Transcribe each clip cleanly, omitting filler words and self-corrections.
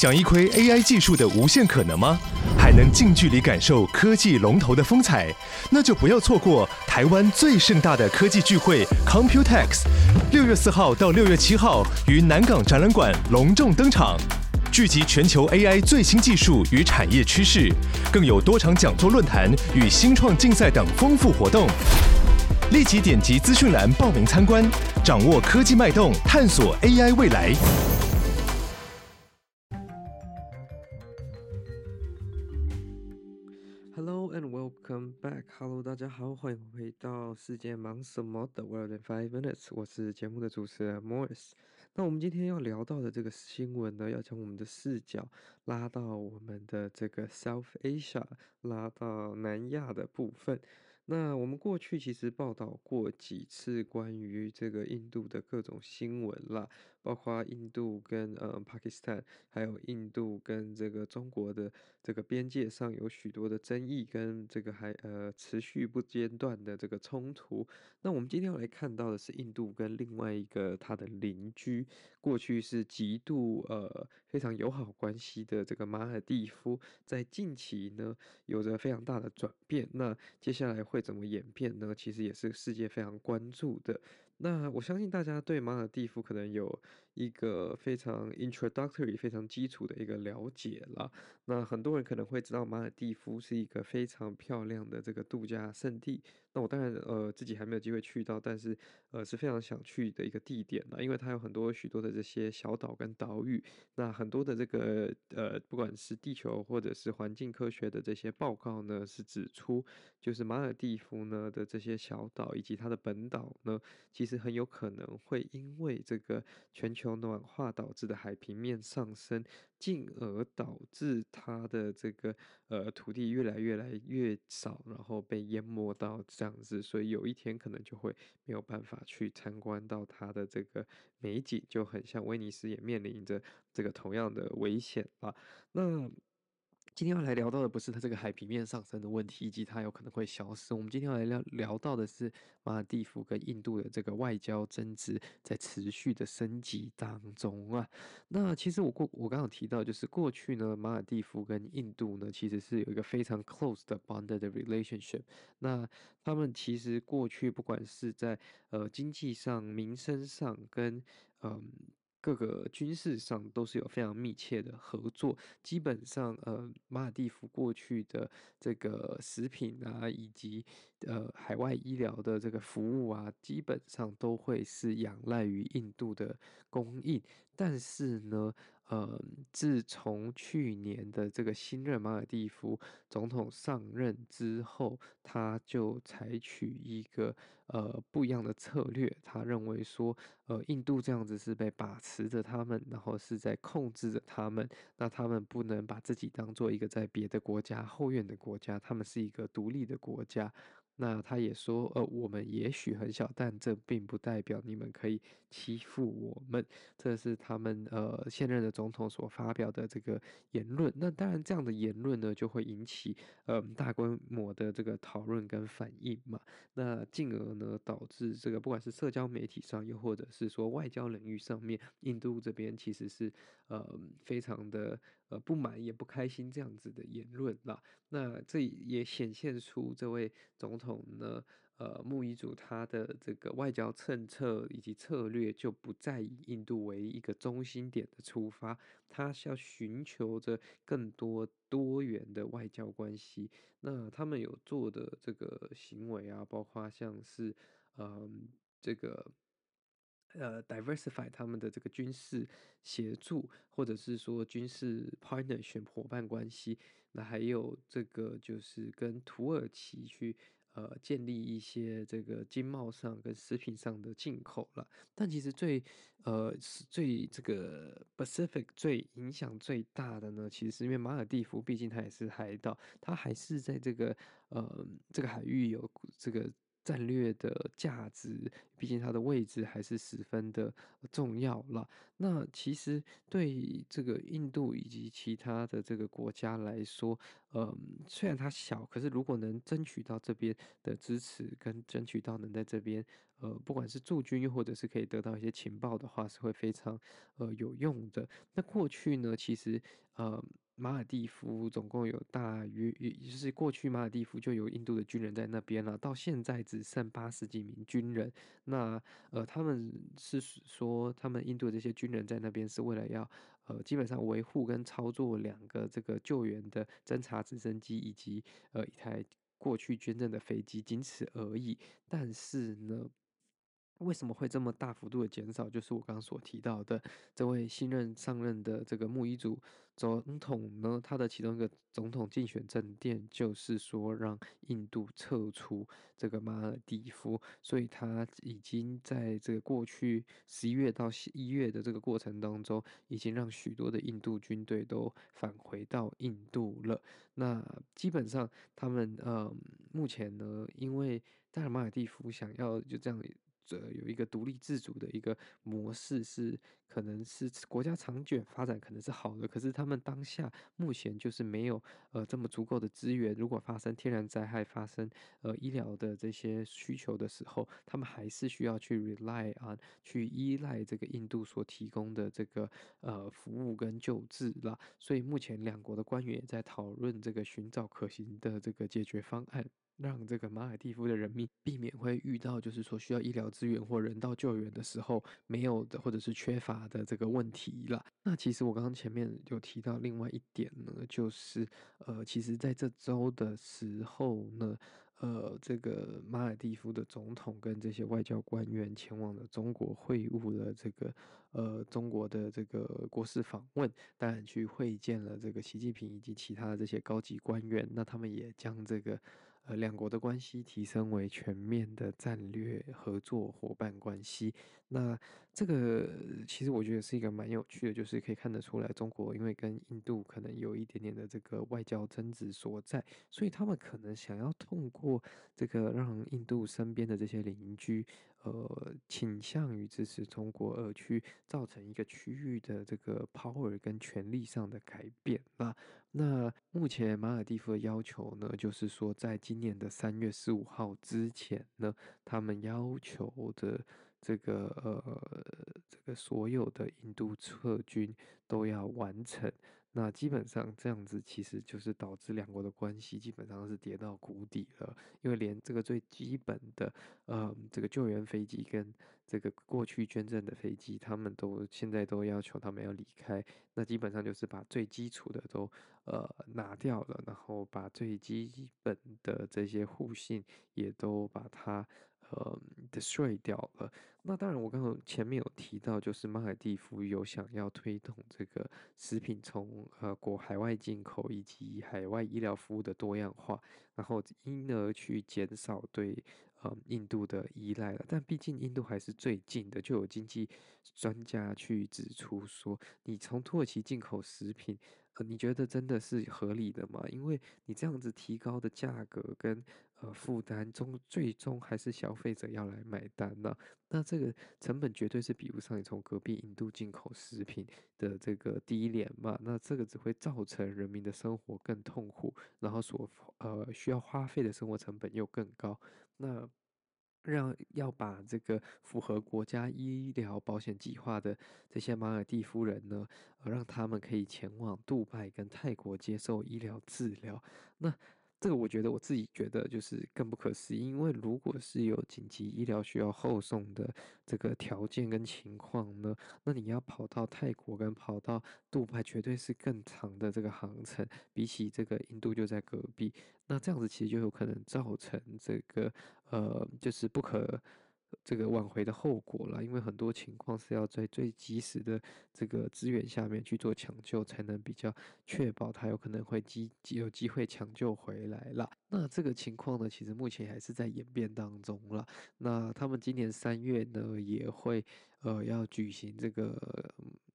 想一窥 AI 技术的无限可能吗？还能近距离感受科技龙头的风采？那就不要错过台湾最盛大的科技聚会 Computex， 6月4号到6月7号于南港展览馆隆重登场，聚集全球 AI 最新技术与产业趋势，更有多场讲座论坛与新创竞赛等丰富活动。立即点击资讯栏报名参观，掌握科技脉动，探索 AI 未来。 Hello and welcome back. Hello， 大家好，欢迎回到世界忙什么的 World in 5 Minutes。我是节目的主持人 Morris。那我们今天要聊到的这个新闻呢，要将我们的视角拉到我们的这个 South Asia， 拉到南亚的部分。那我们过去其实报道过几次关于这个印度的各种新闻啦，包括印度跟Pakistan， 还有印度跟这个中国的这个边界上有许多的争议，跟这个还持续不间断的这个冲突。那我们今天要来看到的是印度跟另外一个它的邻居，过去是极度非常友好关系的这个马尔地夫，在近期呢有着非常大的转变。那接下来会怎么演变呢？其实也是世界非常关注的。那我相信大家对马尔地夫可能有一个非常 introductory、非常基础的一个了解啦。那很多人可能会知道马尔地夫是一个非常漂亮的这个度假胜地。那我当然自己还没有机会去到，但是是非常想去的一个地点啦，因为它有许多的这些小岛跟岛屿。那很多的这个不管是地球或者是环境科学的这些报告呢，是指出就是马尔地夫呢的这些小岛以及它的本岛呢，其实很有可能会因为这个全球暖化导致的海平面上升，进而导致它的这个土地越来越少，然后被淹没到这样子，所以有一天可能就会没有办法去参观到它的这个美景，就很像威尼斯也面临着这个同样的危险吧。那今天要来聊到的不是它这个海平面上升的问题，以及它有可能会消失。我们今天要来聊到的是马尔地夫跟印度的这个外交争执在持续的升级当中啊。那其实我刚刚有提到，就是过去呢，马尔地夫跟印度呢其实是有一个非常 close 的 bonded 的 relationship。那他们其实过去不管是在经济上、民生上跟嗯。各个军事上都是有非常密切的合作，基本上马尔地夫过去的这个食品啊，以及海外医疗的这个服务啊，基本上都会是仰赖于印度的供应。但是呢，呃，自从去年的这个新任马尔地夫总统上任之后，他就采取一个不一样的策略。他认为说，印度这样子是被把持着他们，然后是在控制着他们。那他们不能把自己当做一个在别的国家后院的国家，他们是一个独立的国家。那他也说，我们也许很小，但这并不代表你们可以欺负我们。这是他们现任的总统所发表的这个言论。那当然，这样的言论呢，就会引起大规模的这个讨论跟反应嘛。那进而呢，导致这个不管是社交媒体上，又或者是说外交领域上面，印度这边其实是非常的不满也不开心这样子的言论啦。那这也显现出这位总统呢，穆伊祖他的这个外交政策以及策略就不再以印度为一个中心点的出发，他是要寻求着更多多元的外交关系。那他们有做的这个行为啊，包括像是这个diversify 他们的这个军事协助，或者是说军事 partnership 伙伴关系。那还有这个就是跟土耳其去建立一些这个经贸上跟食品上的进口了。但其实最这个 Pacific 最影响最大的呢，其实是因为马尔地夫毕竟它也是海岛，它还是在这个海域有这个战略的价值，毕竟它的位置还是十分的重要了。那其实对这个印度以及其他的这个国家来说，虽然它小，可是如果能争取到这边的支持，跟争取到能在这边，不管是驻军，又或者是可以得到一些情报的话，是会非常有用的。那过去呢，其实呃，马尔地夫总共有大约，也就是过去马尔地夫就有印度的军人在那边了，到现在只剩80几名军人。那他们是说，他们印度的这些军人在那边是为了要基本上维护跟操作2个这个救援的侦察直升机，以及一台过去捐赠的飞机，仅此而已。但是呢，为什么会这么大幅度的减少？就是我刚刚所提到的，这位新上任的这个穆伊祖总统呢，他的其中一个总统竞选政见就是说让印度撤出这个马尔地夫，所以他已经在这个过去11月到1月的这个过程当中，已经让许多的印度军队都返回到印度了。那基本上他们目前呢，因为当然马尔地夫想要就这样。有一个独立自主的一个模式是，可能是国家长远发展可能是好的，可是他们当下目前就是没有这么足够的资源，如果发生天然灾害、发生医疗的这些需求的时候，他们还是需要去 rely on 去依赖这个印度所提供的这个服务跟救治啦。所以目前2国的官员也在讨论这个寻找可行的这个解决方案。让这个马尔地夫的人民避免会遇到，就是说需要医疗资源或人道救援的时候没有的或者是缺乏的这个问题啦。那其实我刚刚前面有提到另外一点呢，就是其实在这周的时候呢，这个马尔地夫的总统跟这些外交官员前往了中国会晤了这个中国的这个国事访问，当然去会见了这个习近平以及其他的这些高级官员。那他们也将这个2国的关系提升为全面的战略合作伙伴关系。那这个其实我觉得是一个蛮有趣的，就是可以看得出来，中国因为跟印度可能有一点点的这个外交争执所在，所以他们可能想要通过这个让印度身边的这些邻居，倾向于支持中国，而去造成一个区域的这个 power 跟权力上的改变。那目前马尔地夫的要求呢，就是说在今年的3月15号之前呢，他们要求的这个所有的印度撤军都要完成。那基本上这样子，其实就是导致2国的关系基本上是跌到谷底了，因为连这个最基本的，这个救援飞机跟这个过去捐赠的飞机，他们现在都要求他们要离开，那基本上就是把最基础的都拿掉了，然后把最基本的这些互信也都把它destroy 掉了。那当然，我刚刚前面有提到，就是马尔地夫有想要推动这个食品从海外进口以及海外医疗服务的多样化，然后因而去减少对印度的依赖了。但毕竟印度还是最近的，就有经济专家去指出说，你从土耳其进口食品，你觉得真的是合理的吗？因为你这样子提高的价格跟负担最终还是消费者要来买单呢、那这个成本绝对是比不上你从隔壁印度进口食品的这个低廉嘛。那这个只会造成人民的生活更痛苦，然后需要花费的生活成本又更高。那要把这个符合国家医疗保险计划的这些马尔地夫人呢，让他们可以前往杜拜跟泰国接受医疗治疗。那这个我觉得我自己觉得就是更不可思议，因为如果是有紧急医疗需要后送的这个条件跟情况呢，那你要跑到泰国跟跑到杜拜，绝对是更长的这个航程，比起这个印度就在隔壁。那这样子其实就有可能造成这个就是不可这个挽回的后果了，因为很多情况是要在最及时的这个资源下面去做抢救，才能比较确保他有可能会有机会抢救回来啦。那这个情况呢，其实目前还是在演变当中了。那他们今年3月呢，也会要举行这个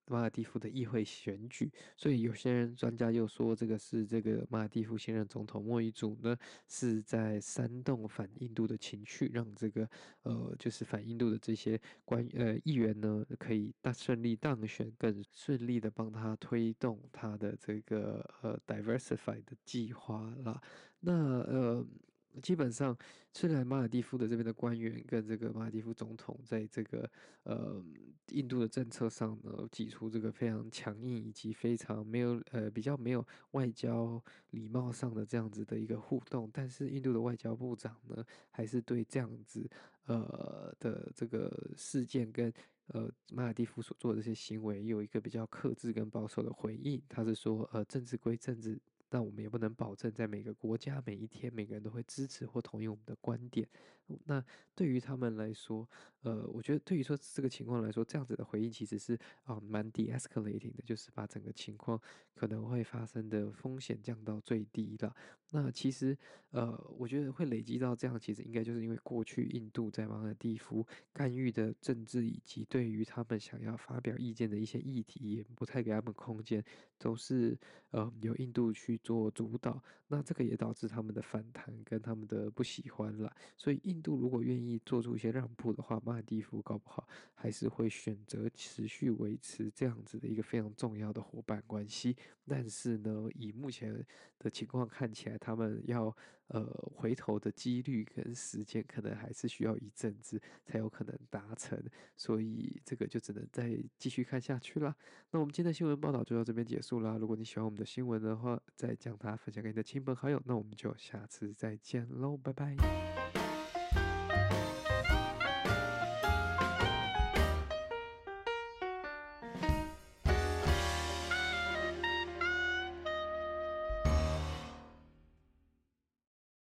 马尔地夫的议会选举，所以有些人专家又说这个是这个马尔地夫现任总统莫伊祖呢是在煽动反印度的情绪，让这个就是反印度的这些议员呢可以顺利当选，更顺利的帮他推动他的这个diversify 的计划啦。那基本上，虽然马尔地夫的这边的官员跟这个马尔地夫总统在这个呃印度的政策上呢，挤出这个非常强硬以及非常没有比较没有外交礼貌上的这样子的一个互动，但是印度的外交部长呢，还是对这样子的这个事件跟马尔地夫所做的这些行为有一个比较克制跟保守的回应。他是说政治归政治。那我们也不能保证在每个国家每一天每个人都会支持或同意我们的观点。那对于他们来说，我觉得对于说这个情况来说，这样子的回应其实是蛮 de-escalating 的，就是把整个情况可能会发生的风险降到最低了。那其实我觉得会累积到这样，其实应该就是因为过去印度在马尔地夫干预的政治，以及对于他们想要发表意见的一些议题，也不太给他们空间，都是由印度去做主导。那这个也导致他们的反弹跟他们的不喜欢了。所以印度如果愿意做出一些让步的话，马尔地夫搞不好还是会选择持续维持这样子的一个非常重要的伙伴关系。但是呢，以目前的情况看起来，他们要回头的几率跟时间，可能还是需要一阵子才有可能达成。所以这个就只能再继续看下去啦。那我们今天的新闻报道就到这边结束啦。如果你喜欢我们的新闻的话，再将它分享给你的亲朋好友。那我们就下次再见喽，拜拜。